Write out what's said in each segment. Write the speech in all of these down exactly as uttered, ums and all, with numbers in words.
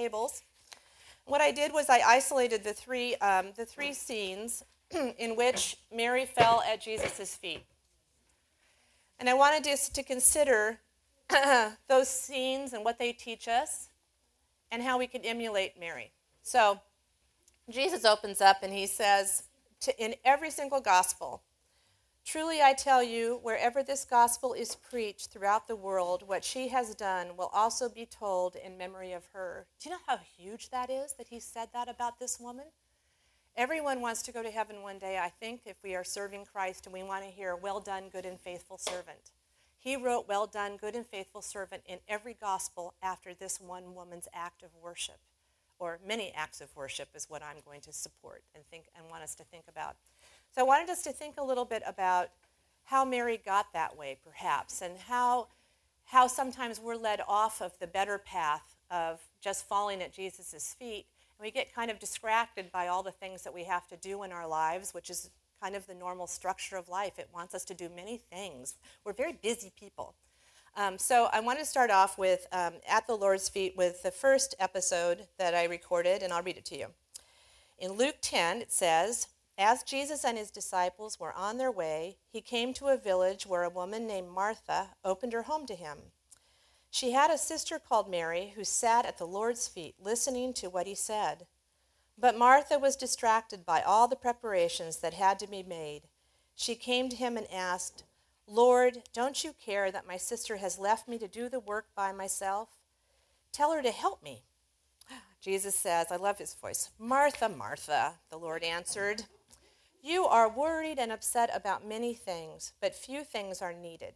tables. What I did was I isolated the three, um, the three scenes in which Mary fell at Jesus' feet. And I wanted us to consider those scenes and what they teach us and how we can emulate Mary. So Jesus opens up and he says, to, in every single gospel, truly I tell you, wherever this gospel is preached throughout the world, what she has done will also be told in memory of her. Do you know how huge that is, that he said that about this woman? Everyone wants to go to heaven one day, I think, if we are serving Christ and we want to hear, well done, good and faithful servant. He wrote, well done, good and faithful servant in every gospel after this one woman's act of worship, or many acts of worship is what I'm going to support and think and want us to think about. So I wanted us to think a little bit about how Mary got that way, perhaps, and how, how sometimes we're led off of the better path of just falling at Jesus' feet, and we get kind of distracted by all the things that we have to do in our lives, which is kind of the normal structure of life. It wants us to do many things. We're very busy people. Um, so I want to start off with um, At the Lord's Feet with the first episode that I recorded, and I'll read it to you. In Luke ten, it says, as Jesus and his disciples were on their way, he came to a village where a woman named Martha opened her home to him. She had a sister called Mary who sat at the Lord's feet listening to what he said. But Martha was distracted by all the preparations that had to be made. She came to him and asked, Lord, don't you care that my sister has left me to do the work by myself? Tell her to help me. Jesus says, I love his voice, Martha, Martha, the Lord answered. You are worried and upset about many things, but few things are needed,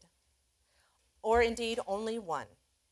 or indeed only one.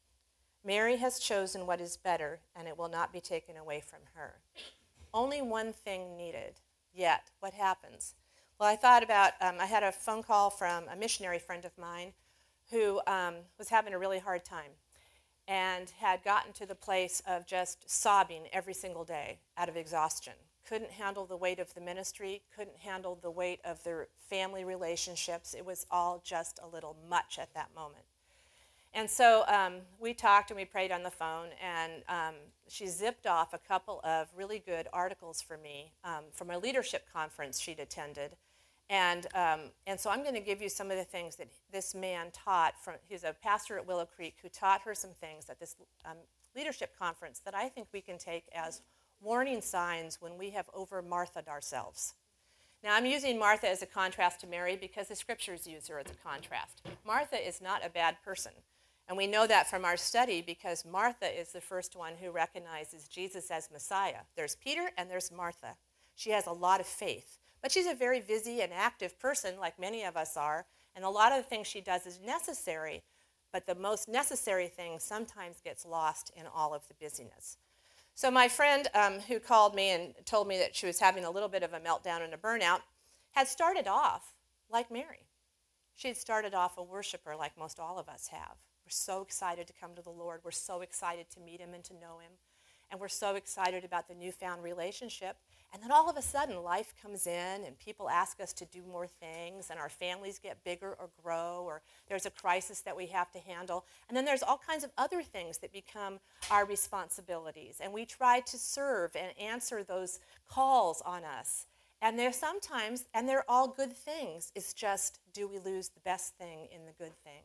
Mary has chosen what is better, and it will not be taken away from her. Only one thing needed. Yet, what happens? Well, I thought about, um, I had a phone call from a missionary friend of mine who um, was having a really hard time and had gotten to the place of just sobbing every single day out of exhaustion. Couldn't handle the weight of the ministry, couldn't handle the weight of their family relationships. It was all just a little much at that moment. And so um, we talked and we prayed on the phone, and um, she zipped off a couple of really good articles for me um, from a leadership conference she'd attended. And um, and so I'm going to give you some of the things that this man taught. From he's a pastor at Willow Creek who taught her some things at this um, leadership conference that I think we can take as warning signs when we have over-Martha'd ourselves. Now, I'm using Martha as a contrast to Mary because the scriptures use her as a contrast. Martha is not a bad person. And we know that from our study because Martha is the first one who recognizes Jesus as Messiah. There's Peter and there's Martha. She has a lot of faith. But she's a very busy and active person, like many of us are, and a lot of the things she does is necessary, but the most necessary thing sometimes gets lost in all of the busyness. So my friend um, who called me and told me that she was having a little bit of a meltdown and a burnout had started off like Mary. She had started off a worshiper like most all of us have. We're so excited to come to the Lord. We're so excited to meet him and to know him. And we're so excited about the newfound relationship. And then all of a sudden, life comes in, and people ask us to do more things, and our families get bigger or grow, or there's a crisis that we have to handle. And then there's all kinds of other things that become our responsibilities. And we try to serve and answer those calls on us. And they're sometimes, and they're all good things. It's just, do we lose the best thing in the good thing?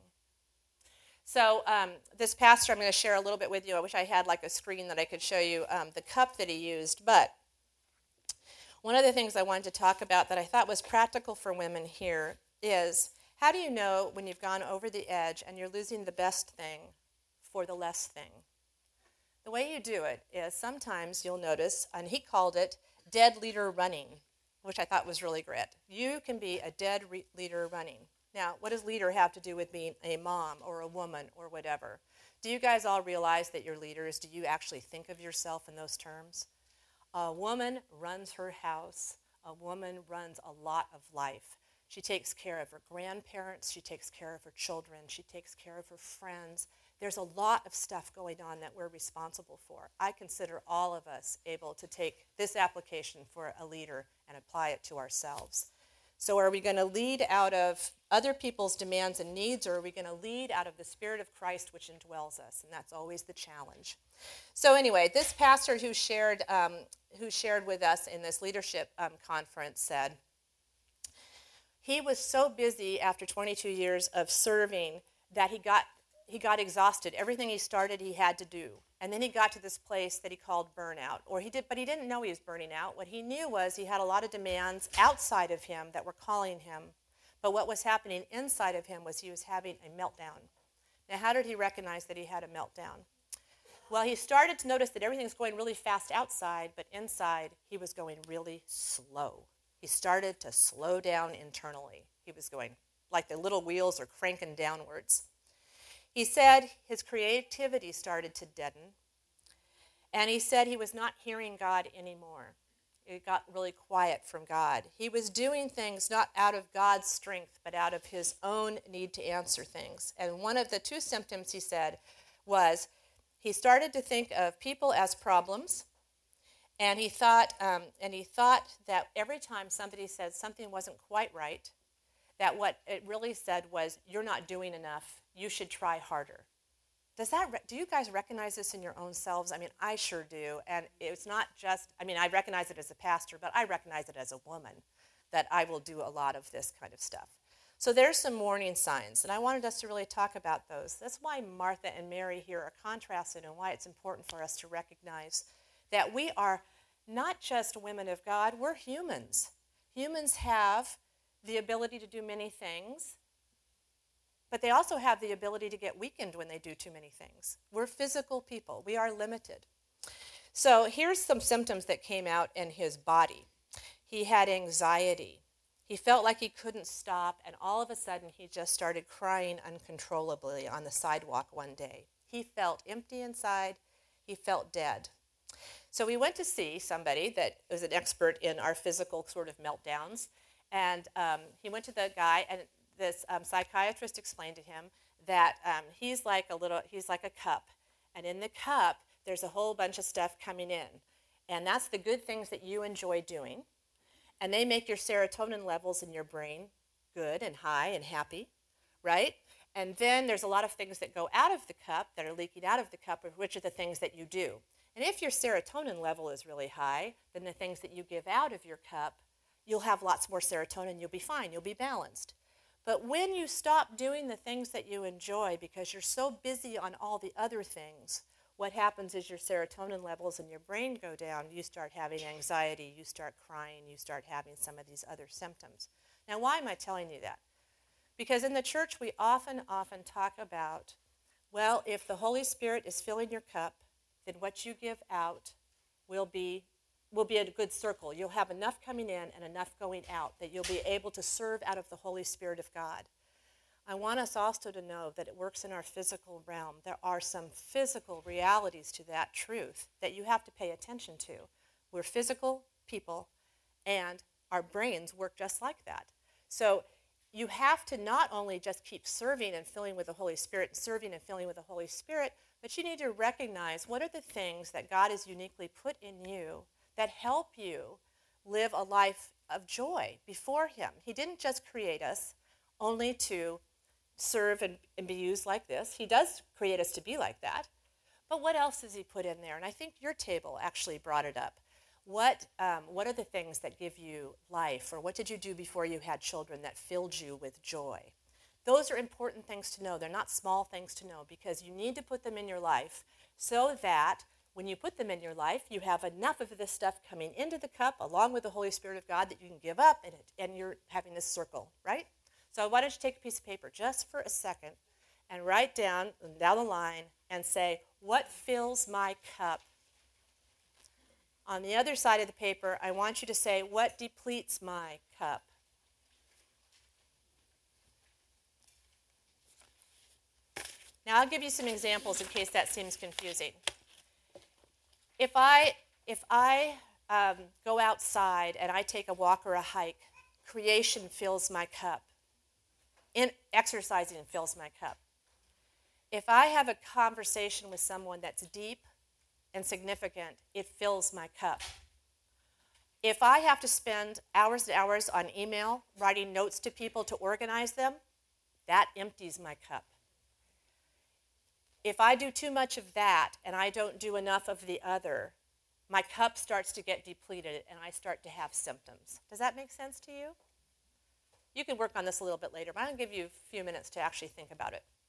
So um, this pastor, I'm going to share a little bit with you. I wish I had like a screen that I could show you um, the cup that he used. But one of the things I wanted to talk about that I thought was practical for women here is, how do you know when you've gone over the edge and you're losing the best thing for the less thing? The way you do it is sometimes you'll notice, and he called it dead leader running, which I thought was really great. You can be a dead re- leader running. Now, what does leader have to do with being a mom or a woman or whatever? Do you guys all realize that you're leaders? Do you actually think of yourself in those terms? A woman runs her house. A woman runs a lot of life. She takes care of her grandparents. She takes care of her children. She takes care of her friends. There's a lot of stuff going on that we're responsible for. I consider all of us able to take this application for a leader and apply it to ourselves. So are we going to lead out of other people's demands and needs, or are we going to lead out of the Spirit of Christ which indwells us? And that's always the challenge. So anyway, this pastor who shared um, who shared with us in this leadership um, conference said he was so busy after twenty-two years of serving that he got he got exhausted. Everything he started, he had to do. And then he got to this place that he called burnout. Or he did, but he didn't know he was burning out. What he knew was he had a lot of demands outside of him that were calling him. But what was happening inside of him was he was having a meltdown. Now, how did he recognize that he had a meltdown? Well, he started to notice that everything was going really fast outside, but inside he was going really slow. He started to slow down internally. He was going like the little wheels are cranking downwards. He said his creativity started to deaden, and he said he was not hearing God anymore. It got really quiet from God. He was doing things not out of God's strength, but out of his own need to answer things. And one of the two symptoms, he said, was he started to think of people as problems, and he thought, um, and he thought that every time somebody said something wasn't quite right, that what it really said was, "You're not doing enough. You should try harder." Does that? Re- do you guys recognize this in your own selves? I mean, I sure do. And it's not just, I mean, I recognize it as a pastor, but I recognize it as a woman, that I will do a lot of this kind of stuff. So there's some warning signs, and I wanted us to really talk about those. That's why Martha and Mary here are contrasted, and why it's important for us to recognize that we are not just women of God, we're humans. Humans have the ability to do many things, but they also have the ability to get weakened when they do too many things. We're physical people. We are limited. So here's some symptoms that came out in his body. He had anxiety. He felt like he couldn't stop, and all of a sudden he just started crying uncontrollably on the sidewalk one day. He felt empty inside. He felt dead. So we went to see somebody that was an expert in our physical sort of meltdowns, and um, he went to the guy, and this um, psychiatrist explained to him that um, he's like a little, he's like a cup, and in the cup there's a whole bunch of stuff coming in, and that's the good things that you enjoy doing, and they make your serotonin levels in your brain good and high and happy, right? And then there's a lot of things that go out of the cup that are leaking out of the cup, which are the things that you do. And if your serotonin level is really high, then the things that you give out of your cup, you'll have lots more serotonin, you'll be fine, you'll be balanced. But when you stop doing the things that you enjoy because you're so busy on all the other things, what happens is your serotonin levels in your brain go down, you start having anxiety, you start crying, you start having some of these other symptoms. Now, why am I telling you that? Because in the church we often, often talk about, well, if the Holy Spirit is filling your cup, then what you give out will be will be a good circle. You'll have enough coming in and enough going out that you'll be able to serve out of the Holy Spirit of God. I want us also to know that it works in our physical realm. There are some physical realities to that truth that you have to pay attention to. We're physical people, and our brains work just like that. So you have to not only just keep serving and filling with the Holy Spirit, serving and filling with the Holy Spirit, but you need to recognize what are the things that God has uniquely put in you that help you live a life of joy before him. He didn't just create us only to serve and, and be used like this. He does create us to be like that. But what else has he put in there? And I think your table actually brought it up. What, um, what are the things that give you life? Or what did you do before you had children that filled you with joy? Those are important things to know. They're not small things to know, because you need to put them in your life so that when you put them in your life, you have enough of this stuff coming into the cup along with the Holy Spirit of God that you can give up, and, it, and you're having this circle, right? So why don't you take a piece of paper just for a second and write down, down the line and say, what fills my cup? On the other side of the paper, I want you to say, what depletes my cup? Now I'll give you some examples in case that seems confusing. If I, if I um, go outside and I take a walk or a hike, creation fills my cup. In exercising fills my cup. If I have a conversation with someone that's deep and significant, it fills my cup. If I have to spend hours and hours on email, writing notes to people to organize them, that empties my cup. If I do too much of that and I don't do enough of the other, my cup starts to get depleted and I start to have symptoms. Does that make sense to you? You can work on this a little bit later, but I'm going to give you a few minutes to actually think about it.